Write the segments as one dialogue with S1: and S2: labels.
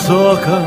S1: высоком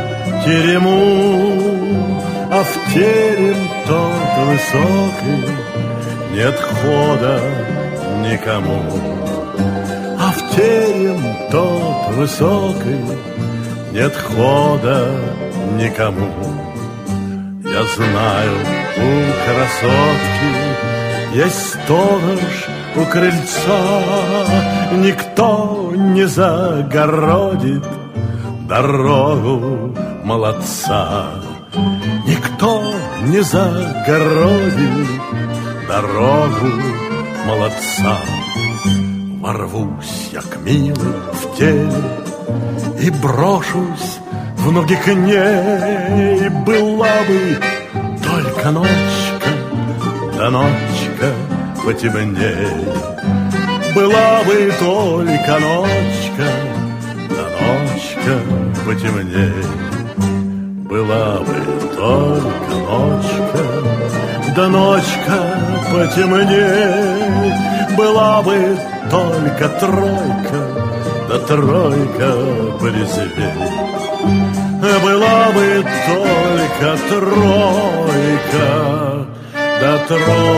S1: терему, а в терем тот высокий нет хода никому. А в терем тот высокий нет хода никому. Я знаю, у красотки есть сторож у крыльца, никто не загородит дорогу молодца. Никто не загородит дорогу молодца. Ворвусь я к милой в теле и брошусь в ноги к ней. Была бы только ночка, да ночка потемней. Была бы только ночка, да ночка потемней. Была бы только ночка, да ночка потемней. Была бы только тройка, да тройка порезвей. Была бы только тройка, да тройка